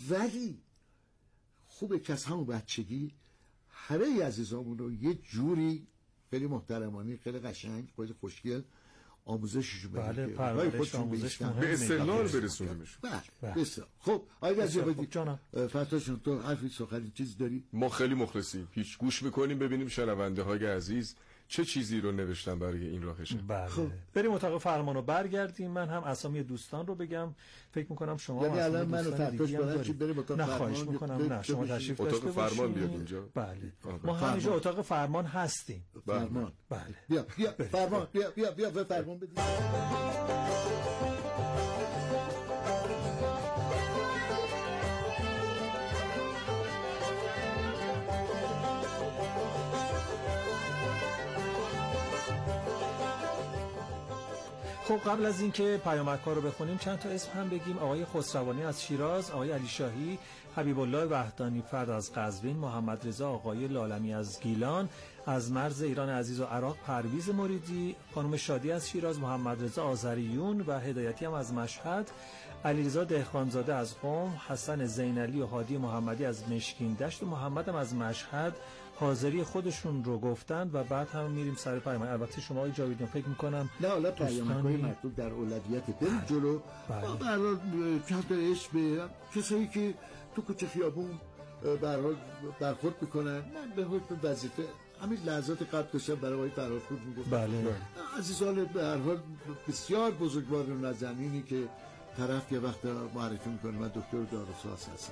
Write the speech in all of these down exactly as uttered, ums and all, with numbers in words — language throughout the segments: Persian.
ولی خوبه که از همون بچگی همه عزیزامون رو یه جوری خیلی محترمانه، خیلی قشنگ، خیلی خوشگل آموزششون بدیم. بله، پرورش آموزش مهمه. به استقلال برسونیمش. بله بسیار. خب آقای وزیرآبادی جانم، فتاشون تو حرفی سخنی چیز داری؟ ما خیلی مخلصیم. هیچ گوش میکنیم ببینیم شنونده های عزیز چه چیزی رو نوشتن برای این راهشه. بله. خب. بریم اتاق فرمان رو برگردیم. من هم اسامی دوستان رو بگم. فکر میکنم شما یعنی الان منو فتاش بدن چی بریم اتاق فرمان؟ نه خواهش میکنم، نه شما تشریف داشته باشید. اتاق فرمان بیاد اینجا. بله. ما همینجا اتاق فرمان هستیم. فرمان. بله. بیا بیا فرمان، بیا بیا بیا به فرمان بدید. خب قبل از اینکه پیامک‌ها رو بخونیم چند تا اسم هم بگیم. آقای خسروانی از شیراز، آقای علی شاهی، حبیب الله وحدانی فرد از قزوین، محمد رضا آقای لالمی از گیلان، از مرز ایران عزیز و عراق پرویز مریدی، خانم شادی از شیراز، محمد رضا آذریون و هدایتی هم از مشهد، علیرضا دهقانزاده از قم، حسن زینعلی و هادی محمدی از مشکین دشت و محمد هم از مشهد حاضری خودشون رو گفتن و بعد هم میریم سر پیام. البته شما آقای جاویدان فکر میکنم نه حالا پیام‌های مکتوب در اولویت بریم جلو. به هر حال چند تا اسم به کسایی که تو کوچه خیابون به هر حال برخورد میکنن، من به حکم وظیفه همین لحظات قبل داشتم برای آقای فرارپور میگفتم. بله. عزیزان به هر حال بسیار بزرگوار و نازنینی که طرف یه وقت معرفی میکنه من دکتر داروساز هستم،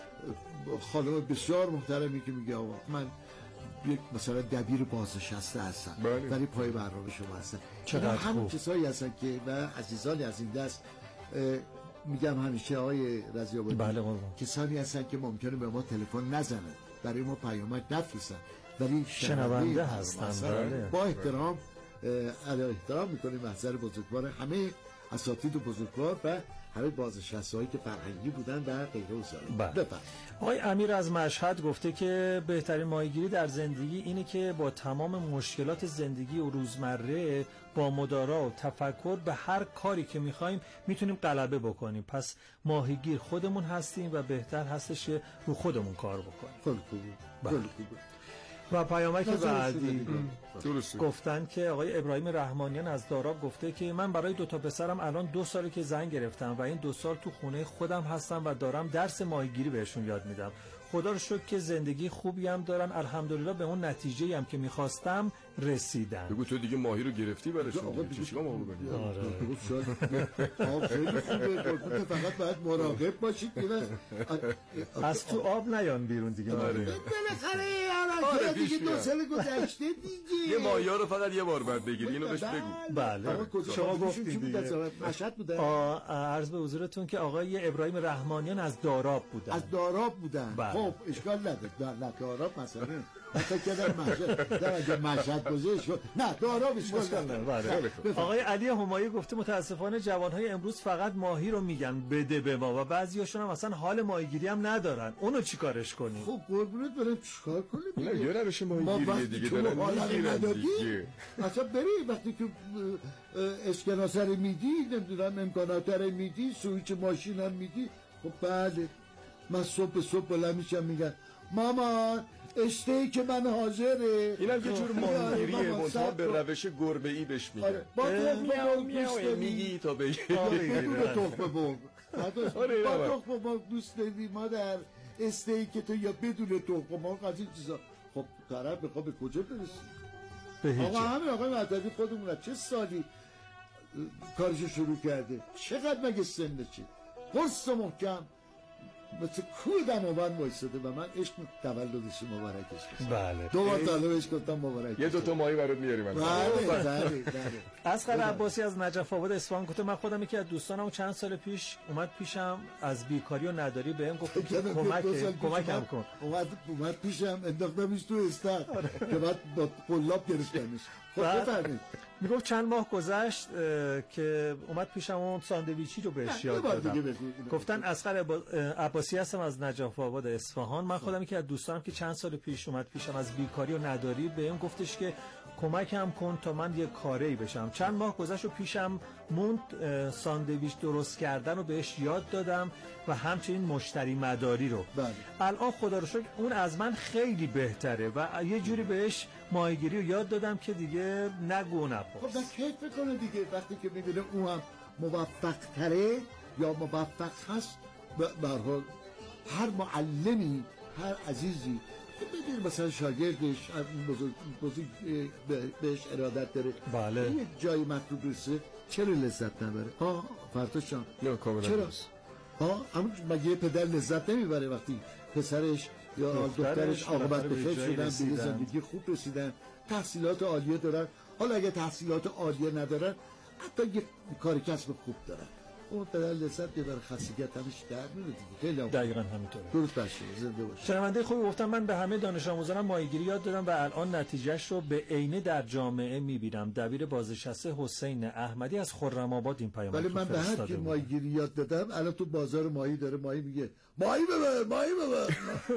خانم بسیار محترمی که میگه آقا من یک مثلا دبیر بازنشسته هستم ولی پای برنامه شما هستم. چقدر خوب. همون کسایی هستن که و عزیزانی از این دست میگم همیشه آقای رضی آبادی، بله کسانی هستن که ممکنه به ما تلفن نزنن، برای ما پیامک نفرستن ولی شنونده هستن. بله. با احترام علی احترام میکنیم محضر بزرگوار همه اساتید و بزرگوار و همه بازنشسته‌هایی که فرهنگی بودن و غیره و سایر. بفرمایید. آقای امیر از مشهد گفته که بهترین ماهیگیری در زندگی اینه که با تمام مشکلات زندگی و روزمره با مدارا و تفکر به هر کاری که می‌خوایم میتونیم غلبه بکنیم. پس ماهیگیر خودمون هستیم و بهتر هستش که رو خودمون کار بکنیم. خیلی خوبه. خیلی خوبه. و پیامک بعدی درسته. گفتن که آقای ابراهیم رحمانیان از داراب گفته که من برای دو تا پسرم الان دو ساله که زن گرفتم و این دو سال تو خونه خودم هستم و دارم درس ماهیگیری بهشون یاد میدم. خدا رو شکر که زندگی خوبی هم دارن، الحمدلله به اون نتیجه‌ای هم که می‌خواستم رسیدن. بگو تو دیگه ماهی رو گرفتی براشون. چیکار ما بکنیم؟ آره. خیلی خوبه. فقط باید مراقب باشید که از تو آب نیان بیرون دیگه. آره. بالاخره دیگه دو سال گذشته دیگه. یه ماهی رو فقط یه بار بعد بگیری، اینو بهش بگو. بله. شما گفتید دیگه. مشهد بودن. عرض به حضورتون که آقای ابراهیم رحمانیان از داراب بودن. از داراب بودن. خب اشکال نداره. نه داراب مثلا مثلا که در مشهد در اگه مشهد گذاشت شد. نه داراب اشکال نداره. آقای علی همایی گفته متاسفانه جوانهای امروز فقط ماهی رو میگن بده به ما و بعضیاشون هم اصلا حال ماهیگیری هم ندارن. اونو چیکارش کنیم؟ خب قربونت برم چیکار کنیم؟ نه یه روش ماهیگیری دیگه دارن میگیرن دیگه. اصلا بری وقتی که اسکناس رو میدی، نمیدونم امکانات رو میدی، سویچ ماشین هم میدی، خب بله. من صبح صبح بلند میشم میگن مامان استیک من حاضره. اینم که جور ماهیگیریه منتها به روش گربه ای بهش میگن. با تخم میگی میگی تا بگی بدون تخم مرغ. با تخم مرغ دوست داری مادر استیک تو یا بدون تخم مرغ از این چیزا. خب طرف بخواد به کجا برسه؟ آقا همین آقای مهدوی خودمون چه سالی کارشو شروع کرده، چقدر مگه سنده چی قرص محکم مثل کوه دماوند وایساده و من عشق تولدش مبارکش کنم. بله دو بار طالبش گفتم مبارک. یه دو تا ماهی برات میاریم. بله بله بله. اصغر عباسی از نجف آباد اصفهان گفته من خودم یکی از دوستانم چند سال پیش اومد پیشم از بیکاری و نداری بهم گفت که کمک کمکم کن. اومد اومد پیشم انداختمش تو استخر که بعد با قلاب گرفتمش. خب بفرمایید. میگفت چند ماه گذشت که اومد پیشم اون ساندویچی رو بهش یاد دادم. گفتن اصغر عباسی هستم از نجف آباد اصفهان. من خودم یکی از دوستانم که چند سال پیش اومد پیشم از بیکاری و نداری بهم گفتش که کمکم کن تا من یه کاری بشم. چند ماه گذشت و پیشم موند ساندویچ درست کردن رو بهش یاد دادم و همچنین مشتری مداری رو. بله. الان خدا رو شکر اون از من خیلی بهتره و یه جوری بهش ماهیگیری رو یاد دادم که دیگه نگو نپرس. خب کیف بکنه دیگه وقتی که میبینه اون هم موفق تره یا موفق هست. به هر حال هر معلمی، هر عزیزی که ببین مثلا شاگردش بزرگ بزرگ بهش ارادت داره، بله، یه جایی مطلوب رسه چرا لذت نبره؟ ها فرتاشان نه کاملا چرا؟ ها اما مگه پدر لذت نمیبره وقتی پسرش یا دخترش عاقبت به خیر شدن، به زندگی خوب رسیدن، تحصیلات عالیه دارن؟ حالا اگه تحصیلات عالیه ندارن حتی یه کار کسب خوب دارن، اون پدر لذت میبره، خستگیت همش در میره دیگه. خیلی دقیقاً همینطوره. درست باشه، زنده باشه. شنونده خوبی گفتم من به همه دانش آموزانم ماهیگیری یاد دادم و الان نتیجهش رو به عینه در جامعه میبینم. دبیر بازنشسته حسین احمدی از خرم‌آباد این پیام ولی من به هر کی ماهیگیری یاد دادم الان تو بازار ماهی داره ماهی میگه ماهی ببر ماهی ببر.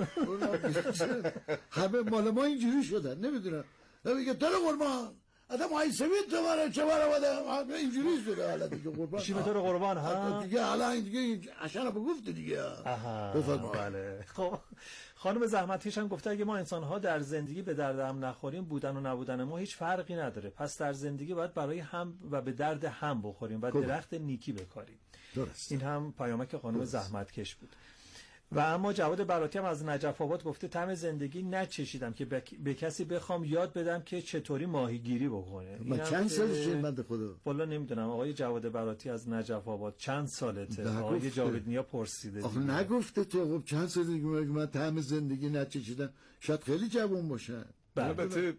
همه مال ما اینجوری شدن، نمیدونم. میگه دل قربان آدم ماهی سمید تو برای چه برای آدم اینجوری شده حالا دیگه قربان. چی به طور قربان ها؟ دیگه حالا این دیگه عشان رو گفت دیگه. آها بله. خب خانم زحمتکش هم گفته اگه ما انسان‌ها در زندگی به درد هم نخوریم بودن و نبودن ما هیچ فرقی نداره. پس در زندگی باید برای هم و به درد هم بخوریم و درخت نیکی بکاریم. درست. این هم پیامک خانم زحمتکش بود. و اما جواد براتی هم از نجف آباد گفته طعم زندگی نچشیدم که به کسی بخوام یاد بدم که چطوری ماهیگیری بکنه. من چند سالشه بنده خدا؟ والا نمیدونم. آقای جواد براتی از نجف آباد چند سالته؟ آقای جاوید نیا پرسیده. آخه نگفته تو خب چند سال دیگه من طعم زندگی نچشیدم، شاید خیلی جوان باشن. البته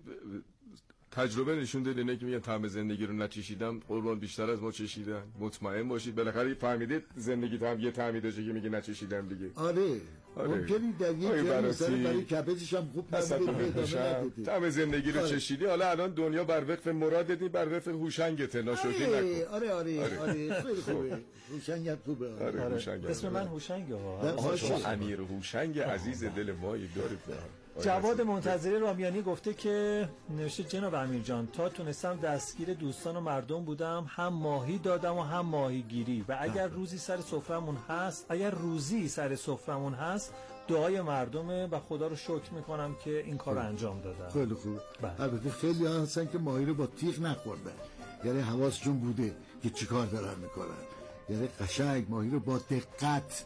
تجربه نشون داده اینه که میگن طعم زندگی رو نچشیدم قربان بیشتر از ما چشیدن. مطمئن باشید بالاخره فهمیدید زندگی طعم یه طعمی داره که میگه نچشیدم دیگه. آره ممکنی در یه جایی مثلا برای کبدش هم خوب نبوده طعم زندگی رو آره. چشیدی حالا الان دنیا بر وقف مراد دی بر وقف هوشنگته ناشکری آره. نکن. آره آره آره, آره. خیلی خوبه هوشنگت خوبه. آره. آره. هوشنگ اسم من هوشنگه ها. شما امیر هوشنگ عزیز دل ما دارید. جواد منتظری رامیانی گفته که نوشته جناب امیر جان تا تونستم دستگیر دوستان و مردم بودم، هم ماهی دادم و هم ماهیگیری و اگر روزی سر سفرمون هست اگر روزی سر سفرمون هست دعای مردمه و خدا رو شکر میکنم که این کار رو انجام دادم. خیلی خوب. البته خیلی ها هستن که ماهی رو با تیغ نخوردن، یعنی حواسشون بوده که چیکار دارن میکنن، یعنی قشنگ ماهی رو با دقت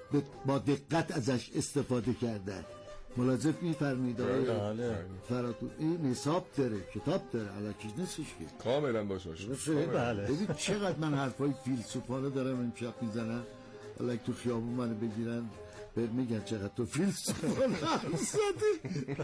با دقت ازش استفاده کردن. ملاحظه می‌فرمایید آقای فراتون این حساب داره، کتاب داره، الکی نیستش که کاملا باشه. بله ببین چقدر من حرفای فیلسوفانه دارم امشب میزنم، حالا تو خیابون منو بگیرن بهت میگن چقدر تو فیلسوفانه هستی.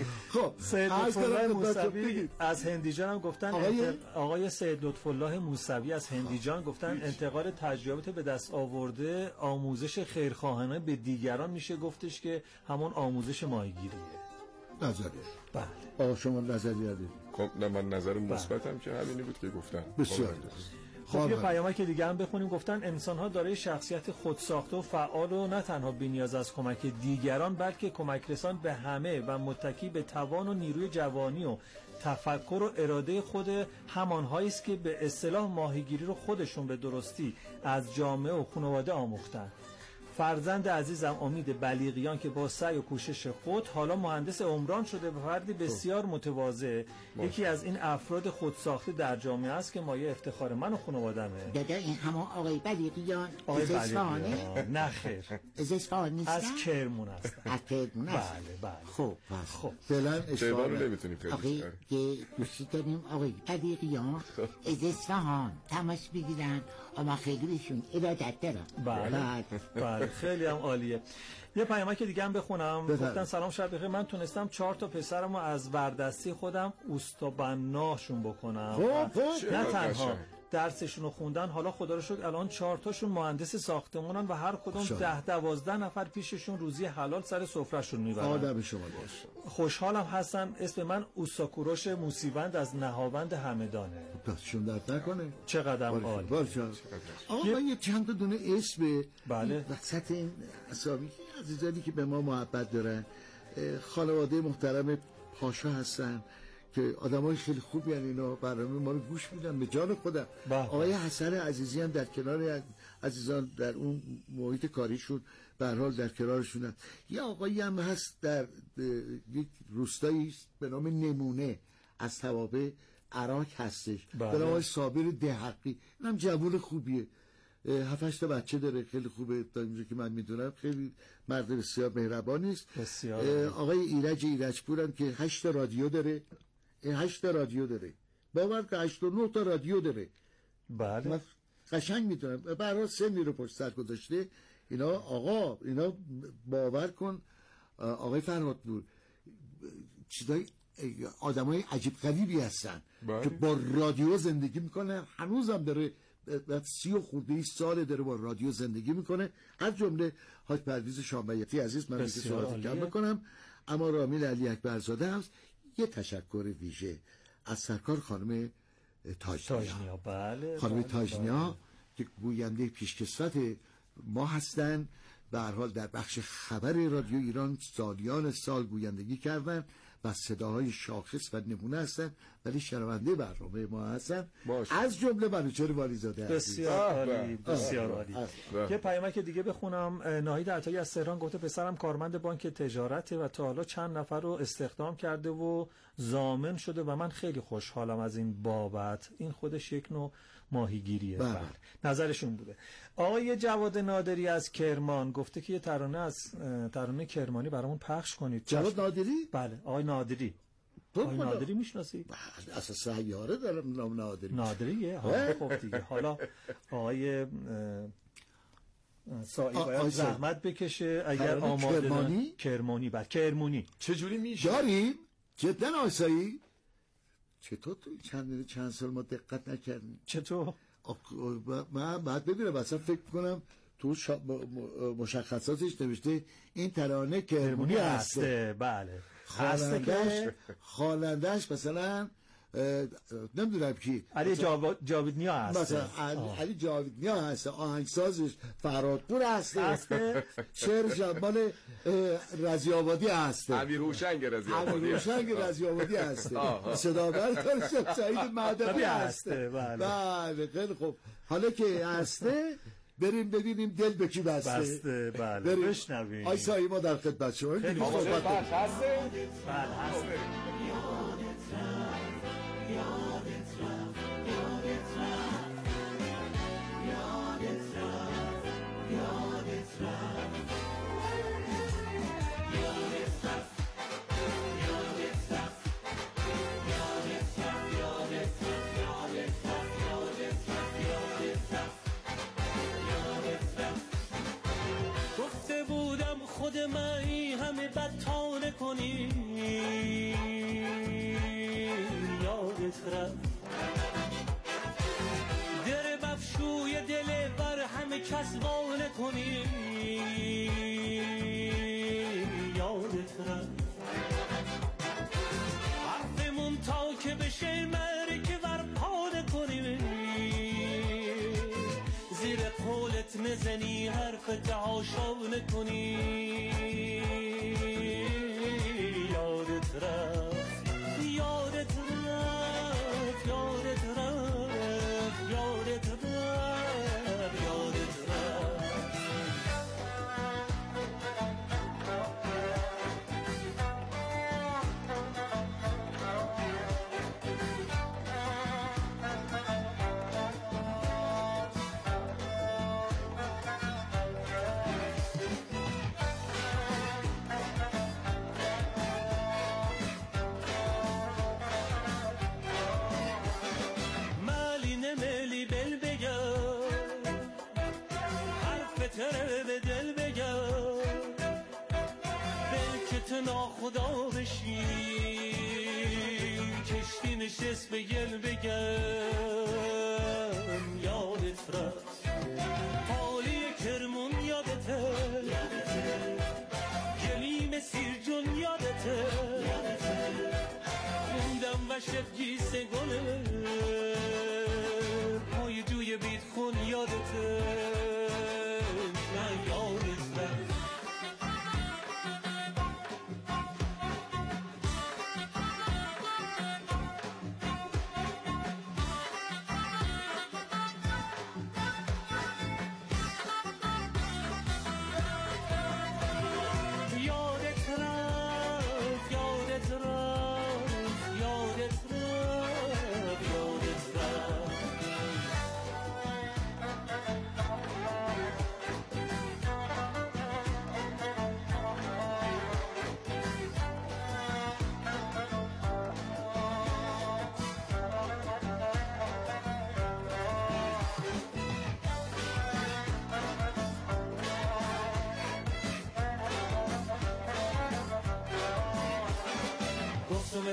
خب سید لطف‌الله موسوی از هندیجان هم گفتن آقای, آقای سید لطف‌الله موسوی از هندیجان گفتن انتقال تجربیات به دست آورده آموزش خیرخواهانه به دیگران میشه گفتش که همون آموزش ماهیگیریه. نظریه بله. آقا شما نظریه دارید؟ خب نه من نظر مثبتم که همینی بود که گفتن. بسیار خب یه پیامک که دیگه هم بخونیم. گفتن انسان‌ها دارای شخصیت خودساخته و فعال و نه تنها بی‌نیاز از کمک دیگران بلکه کمک رسان به همه و متکی به توان و نیروی جوانی و تفکر و اراده خود همانهایی است که به اصطلاح ماهیگیری رو خودشون به درستی از جامعه و خانواده آموختن. فرزند عزیزم امید بلیغیان که با سعی و کوشش خود حالا مهندس عمران شده و فردی بسیار متواضع، یکی از این افراد خودساخته در جامعه است که مایه افتخار من و خانواده‌مه. دادا این همون آقای بلیغیان از اصفهانه؟ نه خیر از اصفهان نیستن؟ از کرمون هستن. از کرمون هستن. بله بله. خب خب فعلا اصفهان رو نمیتونیم خیلی آقای که دوستی داریم آقای بلیغیان از اصفهان تماس بگیرن اما خیلی بهشون ارادت دارم. بله بله خیلی هم عالیه. یه پیامک دیگه هم بخونم. گفتن سلام شب بخیر، من تونستم چهار تا پسرمو از بردستی خودم اوستابناشون بکنم. نه تنها درسشون رو خوندن، حالا خدا رو شکر الان چهار تاشون مهندس ساختمونن و هر کدوم ده دوازده نفر پیششون روزی حلال سر سفرهشون میبرن. آدم شما باش. خوشحالم هستن. اسم من اوساکوروش موسیوند از نهاوند همدانه. دستشون درد نکنه. چقدر عالی. آقا من یه چند تا دونه اسم بله وسط این اسامی عزیزانی که به ما محبت دارن، خانواده محترم پاشا هستن که آدمای خیلی خوبی ان اینا، برنامه ما رو گوش میدن به جان خودم. آقای حسن عزیزی هم در کنار عزیزان در اون محیط کاریشون به هر حال در کنارشونن. یه آقایی هم هست در یک روستایی به نام نمونه از توابع عراق هستش، به نام آقای صابر دهقی. اینم جوون خوبیه، هفت هشت تا بچه داره، خیلی خوبه تا اینجا که من میدونم، خیلی مرد بسیار مهربانی است. آقای ایرج ایرجپور هم که هشت تا رادیو داره، هشت تا رادیو داره، باور که هشت و نه تا رادیو داره. بله من قشنگ میتونم برای سنی رو پشت سر گذاشته. اینا آقا اینا باور کن آقای فرهادپور چیزای آدمای عجیب غریبی هستن که با رادیو زندگی میکنن، هنوزم داره سی و خورده ای سال داره با رادیو زندگی میکنه. از جمله حاج پرویز شامبیتی عزیز، من میگه صحبت کم بکنم، اما رامین علی اکبرزاده هست. یه تشکر ویژه از سرکار خانم تاجنیا، بله خانم تاجنیا که گوینده پیشکسوت ما هستن، به هر حال در بخش خبر رادیو ایران سالیان سال گویندگی کردن و صداهای شاخص و نمونه هستن، ولی شنونده برنامه ما هستن، از جمله منوچهر والیزاده. بسیار عالی، بسیار عالی. یه پیامک دیگه بخونم. ناهید عطایی از تهران گفته پسرم کارمند بانک تجارته و تا حالا چند نفر رو استخدام کرده و ضامن شده و من خیلی خوشحالم از این بابت. این خودش یک نوع ماهیگیریه. بله. نظرشون بوده. آقای جواد نادری از کرمان گفته که یه ترانه از ترانه کرمانی برامون پخش کنید. جواد نادری؟ بله، آقای نادری. آقای نادری میشناسی؟ بله، اساس سیاره دارم نام نادری. نادریه؟ ها خب دیگه. حالا آقای سایی باید زحمت بکشه اگر آماده کرمانی؟ کرمانی بله کرمونی. چجوری میشه؟ داریم؟ جدا آسایی؟ چطور تو چند چند سال ما دقت نکردیم؟ چطور؟ من بعد ببینم اصلا فکر کنم تو شا... مشخصاتش نوشته این ترانه کرمونی هسته. بله. خالندش خالندش مثلا نمیدونم کی، علی جاویدنیا هست، مثلا علی جاویدنیا هست، آهنگسازش فرهادپور هسته، شعر جمال رضی آبادی هسته، امیر هوشنگ رضی آبادی، امیر هوشنگ رضی آبادی هسته، صدا بردار سعید مهدوی هسته. بله خیلی خوب. حالا که هسته بریم ببینیم دل به کی بسته. بسته بله. بشنویم. آی سایی ما در خدمت شما. خیلی صحبت هسته. بله هسته. خود مایی همه بدتانه کنی یادت رفت در بفشوی دل بر همه کس وانه کنی یادت رفت حرفمون تا که بشه مرکه ورپانه کنی زیر قولت نزنی حرفت عاشانه کنی یادت رفت یادت رفت یادت رفت یادت رفت یادت رفت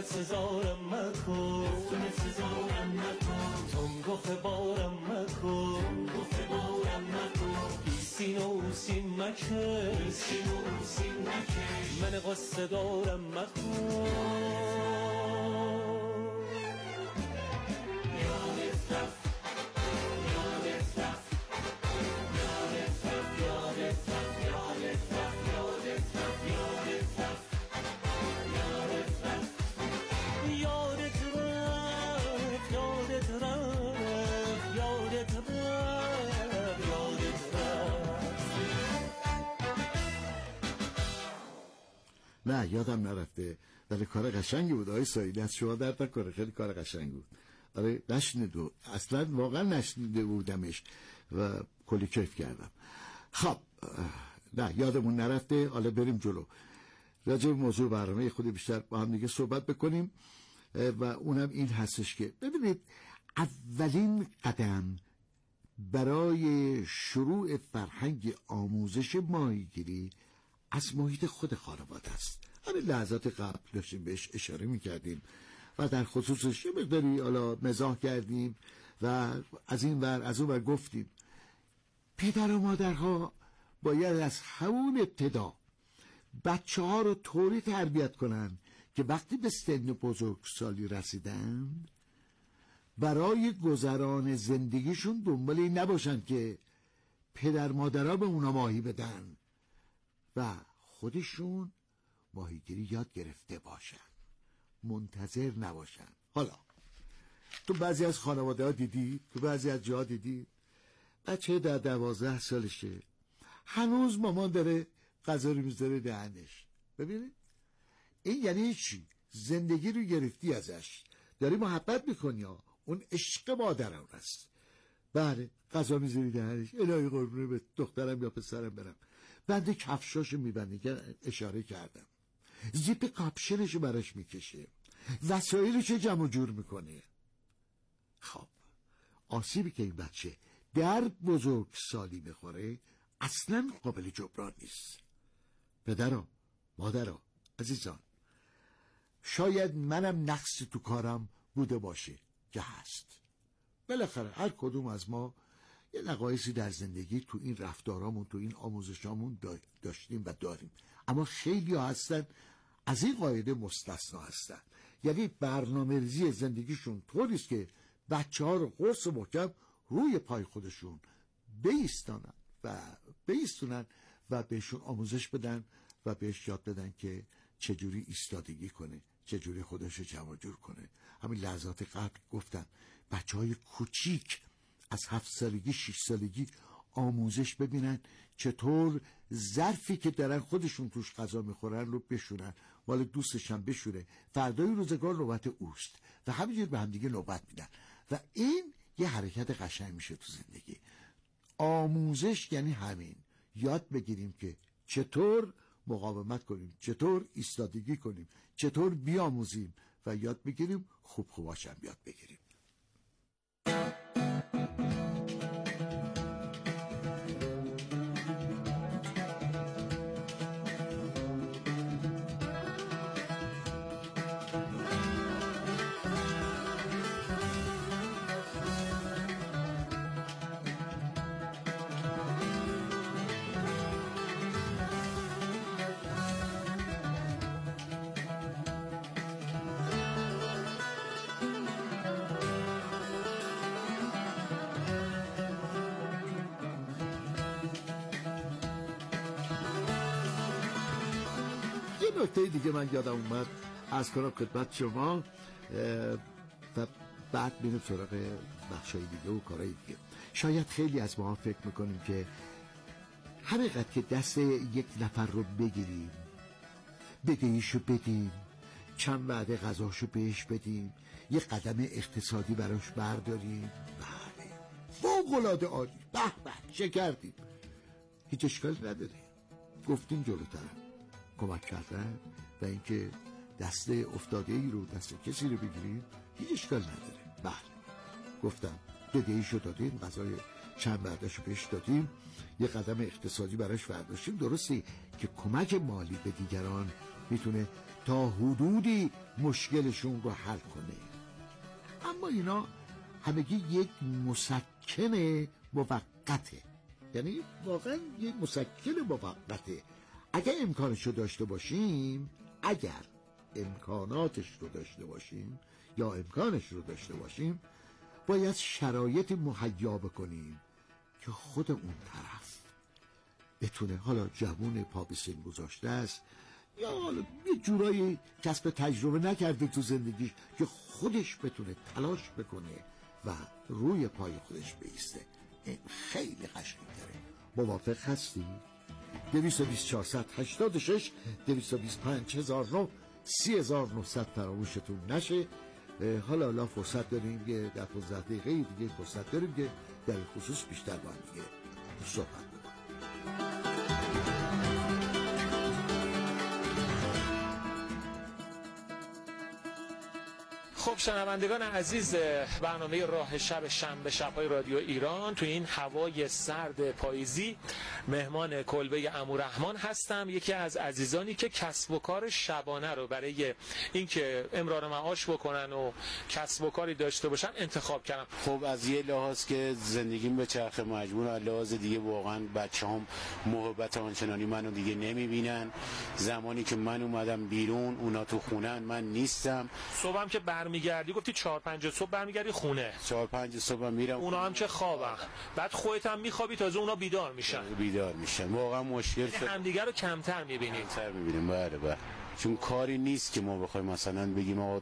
نفتونت سزارم مکن نفتونت سزارم مکن تنگخ بارم مکن تنگخ بارم مکن سین و سین مکن سین و سین مکن من قصه دارم مکن نه یادم نرفته، ولی کار قشنگی بود آقای سایلی، از شما درد نکنه، خیلی کار قشنگ بود. آره نشنیده، اصلا واقعا نشنیده بودمش و کلی کیف کردم. خب نه یادمون نرفته، حالا بریم جلو، راجع به موضوع برنامه خود بیشتر با هم دیگه صحبت بکنیم و اونم این هستش که ببینید اولین قدم برای شروع فرهنگ آموزش ماهیگیری از محیط خود خانواده است. همین لحظات قبل داشتیم بهش اشاره میکردیم و در خصوصش یه مقداری حالا مزاح کردیم و از این ور از اون ور گفتیم. پدر و مادرها باید از همون ابتدا بچه ها رو طوری تربیت کنن که وقتی به سن بزرگسالی رسیدن برای گذران زندگیشون دنبال این نباشن که پدر مادرها به اونا ماهی بدن و خودشون ماهیگیری یاد گرفته باشن، منتظر نباشن. حالا تو بعضی از خانواده ها دیدی، تو بعضی از جاها دیدی بچه در دوازده سالشه هنوز مامان داره غذا رو میذاره دهنش. ببینید این یعنی چی؟ زندگی رو گرفتی ازش، داری محبت میکنی ها، اون عشق مادرم است. بله غذا میذاری دهنش، الهی قربونه به دخترم یا پسرم برم، بنده کفشاشو میبنده که اشاره کردم، زیپ کاپشنشو براش میکشه، وسایلشو جمع جور میکنه. خب آسیبی که این بچه در بزرگ سالی بخوره اصلا قابل جبران نیست. پدرها، مادرها، عزیزان، شاید منم نقص تو کارم بوده باشه که هست. بالاخره هر کدوم از ما یه نقایصی در زندگی تو این رفتارامون، تو این آموزشامون داشتیم و داریم، اما خیلی ها هستن از این قاعده مستثنا هستن. یعنی برنامه ریزی زندگیشون طوریست که بچه ها رو قرص محکم روی پای خودشون بیستانن و بیستونن و بهشون آموزش بدن و بهش یاد بدن که چجوری ایستادگی کنه، چجوری خودش رو جمع جور کنه. همین لحظات قبل گفتم بچه های کوچیک از هفت سالگی شش سالگی آموزش ببینن چطور ظرفی که دارن خودشون توش غذا میخورن رو بشورن، مال دوستش هم بشوره، فردای روزگار نوبت اوست و همینجور به هم دیگه نوبت میدن و این یه حرکت قشنگ میشه تو زندگی. آموزش یعنی همین، یاد بگیریم که چطور مقاومت کنیم، چطور ایستادگی کنیم، چطور بیاموزیم و یاد بگیریم خوب خوباش هم یاد بگیریم. نکته دیگه من یادم اومد از کنم خدمت شما و بعد بینیم سراغ بخشای دیگه و کارهای دیگه. شاید خیلی از ما فکر میکنیم که همینقدر که دست یک نفر رو بگیریم، بدهیشو بدیم، چند وعده غذاشو بهش بدیم، یه قدم اقتصادی براش برداریم، بله فوق‌العاده عالی، به به چه کردیم، هیچ اشکالی نداره. گفتیم جلوترم کمک کردن و اینکه دست افتاده ای رو، دست کسی رو بگیریم هیچ اشکال نداره. بله گفتم بدهیشو دادیم، غذای چند وعدهشو بهش دادیم، یه قدم اقتصادی براش برداشتیم. درسته که کمک مالی به دیگران میتونه تا حدودی مشکلشون رو حل کنه. اما اینا همگی یک مسکن موقته، یعنی واقعا یک مسکن موقته. اگر امکانش رو داشته باشیم اگر امکاناتش رو داشته باشیم یا امکانش رو داشته باشیم باید شرایط مهیا بکنیم که خود اون طرف بتونه، حالا جوون پا به سن گذاشته است یا حالا یه جورایی کسب تجربه نکرده تو زندگیش، که خودش بتونه تلاش بکنه و روی پای خودش بیسته. این خیلی قشنگ‌تره. موافق هستی؟ دویست و بیست چهارصد هشتاد و شش دویست و بیست و پنج هزار و نه سی هزار و نهصد فراموشتون نشه. حالا حالا فرصت داریم که در پانزده دقیقه دیگه فرصت داریم که در این خصوص بیشتر با هم دیگه صحبت بکنیم. خب شنوندگان عزیز برنامه راه شب شنبه شب‌های رادیو ایران، تو این هوای سرد پاییزی مهمان کلبه عمورحمان هستم، یکی از عزیزانی که کسب و کار شبانه رو برای اینکه امرار معاش بکنن و کسب و کاری داشته باشن انتخاب کردم. خب از یه لحاظ که زندگیم به چرخ مجبور، از لحاظ دیگه واقعا بچه‌هام محبت آنچنانی منو دیگه نمیبینن. زمانی که من اومدم بیرون اونا تو خونن، من نیستم. صبحم که برمیگردی گفتی چهار پنج صبح برمیگردی خونه، چهار پنج صبح میرم، اونا هم که خوابن، بعد خودت هم میخوابی تازه اونا بیدار میشن. بیدار میشن واقعا مشکل شد. همدیگه رو کمتر میبینید. کمتر میبینیم. بله بله. چون کاری نیست که ما بخوایم مثلا بگیم آقا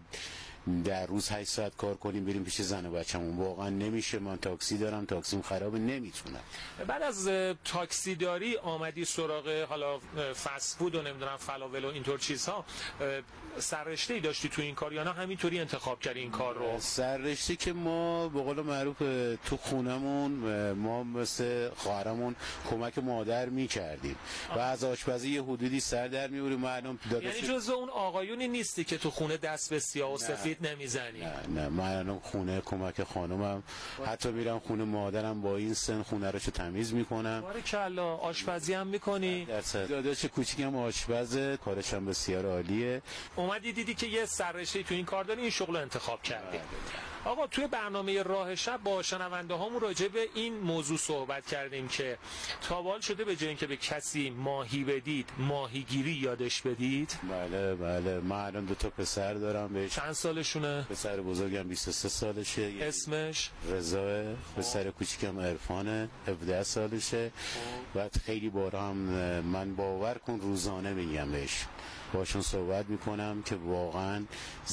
در روز هشت ساعت کار کنیم بریم پیش زن و بچه‌مون، واقعا نمیشه. من تاکسی دارم، تاکسیم خرابه، نمیتونم. بعد از تاکسی داری آمدی سراغ حالا فست فود و نمیدونم فلاول و اینطور چیزها، سررشته‌ای داشتی تو این کار یا نه همینطوری انتخاب کردی این کار رو؟ سررشته که ما به قول معروف تو خونمون ما مثل خواهرمون کمک مادر میکردیم و از آشپزی یه حدودی سر در میوریم. معلوم یعنی جزو اون آقایونی نیستی که تو خونه دست به سیاه و سفید نمیزنی؟ نه نه، من الان خونه کمک خانومم، حتی میرم خونه مادرم با این سن خونه رو تمیز میکنم. بارکالله. آشپزی هم میکنی؟ درصد. داداش کوچیکم آشپزه، کارش هم بسیار عالیه. اومدی دیدی که یه سررشته تو این کار داری، این شغل رو انتخاب کردی. آقا توی برنامه راه شب با شنونده هامون راجع به این موضوع صحبت کردیم که تابال شده به جای اینکه به کسی ماهی بدید ماهیگیری یادش بدید. بله بله. من الان دو تا پسر دارم. به چند سالشونه؟ پسر بزرگم بیست و سه سالشه. اسمش رضا. پسر کوچیکم عرفانه هفده سالشه. بعد خیلی بارا هم من باور کن روزانه میگم بهش، باشون صحبت میکنم که واقعا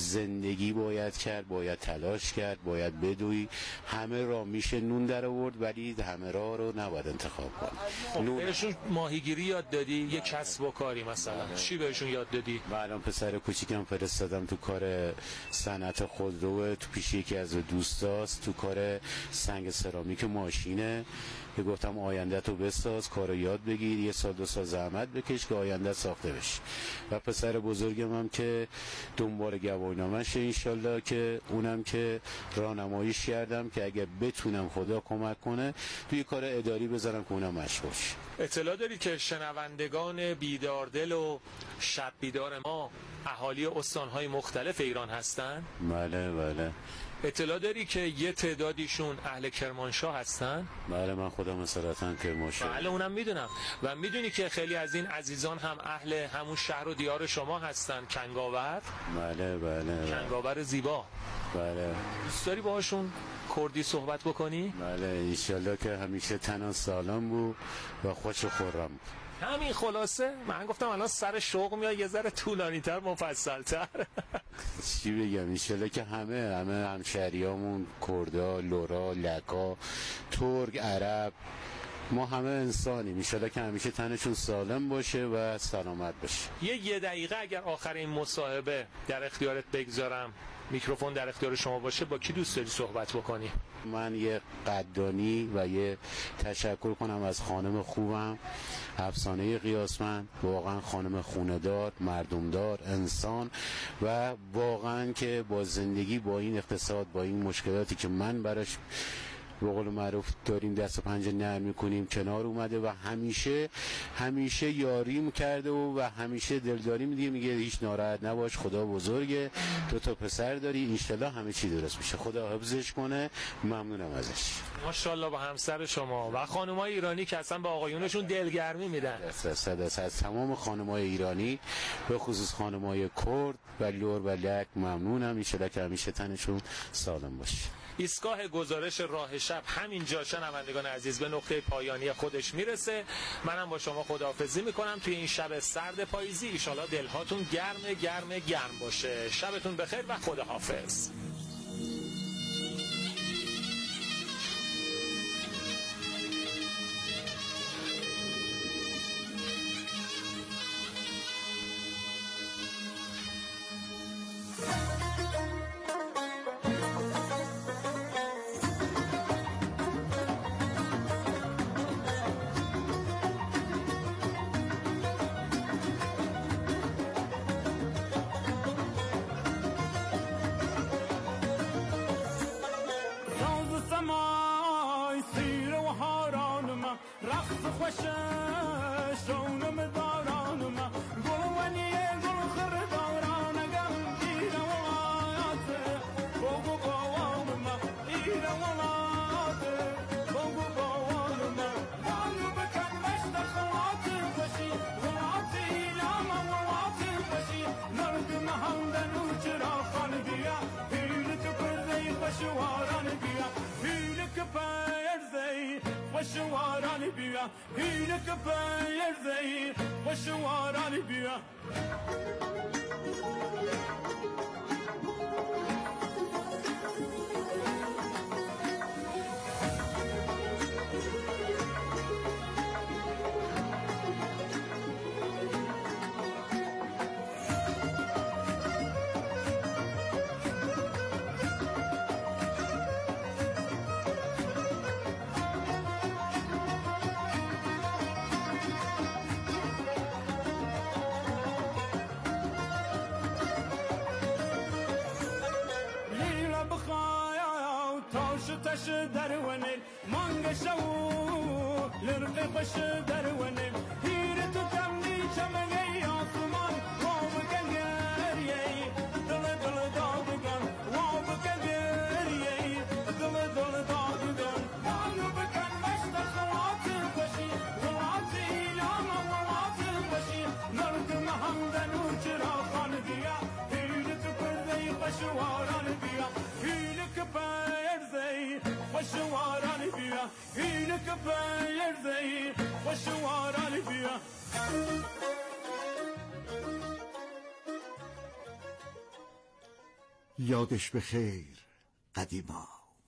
زندگی باید کرد، باید تلاش کرد، باید بدوی. همه را میشه نون در آورد ولی همه را رو نباید انتخاب کنی. خب بهشون ماهیگیری یاد دادی؟ یه کسب و کاری مثلا چی بهشون یاد دادی؟ من الان پسر کوچیکم فرستادم تو کار صنعت خودرو، تو پیش یکی از دوستاست، تو کار سنگ سرامیک ماشینه. که گفتم آینده تو بساز، کارو یاد بگیر، یه سال دو سال زحمت بکش که آینده ساخته بشه. و پسر بزرگم هم که دنبال گواهینامه‌شه انشالله، که اونم که راهنماییش کردم که اگه بتونم خدا کمک کنه توی کار اداری بذارم که اونم مشغول شه. اطلاع دارید که شنوندگان بیداردل و شب بیدار ما اهالی استان‌های مختلف ایران هستن؟ بله بله. اطلاع داری که یه تعدادیشون اهل کرمانشاه هستن؟ بله من خودم اصالتا کرمانشاه. بله اونم میدونم. و میدونی که خیلی از این عزیزان هم اهل همون شهر و دیار شما هستن، کنگاور؟ بله بله. کنگاور زیبا. بله. دوست داری باهاشون کردی صحبت بکنی؟ بله انشالله که همیشه تنها سالم بود و خوش و خرم. همین خلاصه. من گفتم الان سر شوق میاد یه ذره طولانی تر مفصل تر. چی بگم، انشالله که همه همه همشهریامون کردا، لورا، لکا، ترک، عرب، ما همه انسانیم، انشالله که همیشه تنشون سالم باشه و سلامت باشه. یه یه دقیقه اگر آخر این مصاحبه در اختیارت بگذارم، میکروفون در اختیار شما باشه، با کی دوست داری صحبت بکنی؟ من یه قدردانی و یه تشکر کنم از خانم خوبم، افسانه قیاسمند، واقعا خانم خونه‌دار، مردمدار، انسان، و واقعا که با زندگی، با این اقتصاد، با این مشکلاتی که من براش به قول معروف داریم دست و پنجه نرم میکنیم کنار اومده و همیشه همیشه یاریم کرده و, و همیشه دلداری میده، میگه هیچ ناراحت نباش، خدا بزرگه، دو تا پسر داری، انشالله همه چی درست میشه، خدا حفظش کنه. ممنونم ازش. ماشاءالله. با همسر شما و خانم‌های ایرانی که اصلا به آقایونشون دلگرمی میدن. صد از تمام خانم‌های ایرانی به خصوص خانم‌های کرد و لور و لک ممنونم، انشالله که همیشه تنشون سالم باشه. ایستگاه گزارش راه شب همینجا شنوندگان عزیز به نقطه پایانی خودش میرسه. منم با شما خداحافظی میکنم توی این شب سرد پاییزی. ان شاءالله دلهاتون گرم گرم گرم باشه. شبتون بخیر و خداحافظ. وشوارانی بیا هیله که پیر زی وشوارانی بیا تش درونه مانگ شو لرق خوش درونه هیر تو کمی چمگی آسمان واب گریه دل دل دادگان واب گریه دل دل دادگان دانو بکن مشت خلات باشی خلات ایلام خلات باشی نرد محمدن و چرا خان دیا هیر تو پرده خوشواران بیا هیر که وشوارانی بیا هیله که پیر زی وشوارانی بیا یادش به خیر قدیما.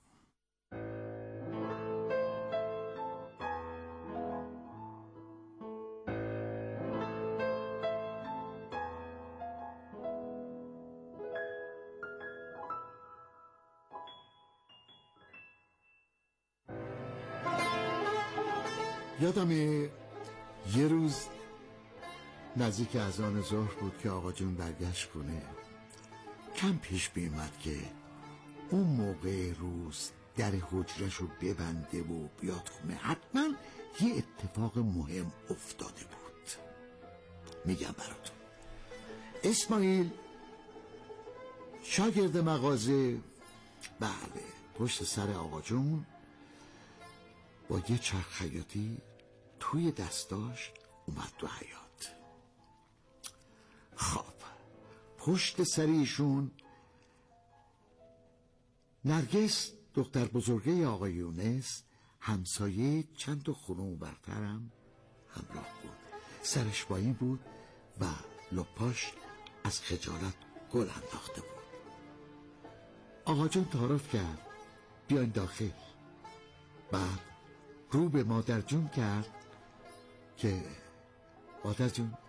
یادمه یه روز نزدیک اذان ظهر بود که آقا جون برگشت کنه. کم پیش بیامد که اون موقع روز در حجرشو ببنده و بیاد خونه. حتما یه اتفاق مهم افتاده بود. میگم براتون. اسماعیل شاگرد مغازه، بله، پشت سر آقا جون با یه چرخ خیاطی توی دستاش اومد تو حیاط. خب پشت سر ایشون نرگس دختر بزرگه آقای یونس، همسایه چند تا خونه اونورترم همراه بود. سرش با این بود و لپاش از خجالت گل انداخته بود. آقا جون تعارف کرد بیاین داخل. بعد رو به مادر جون کرد که مادر جون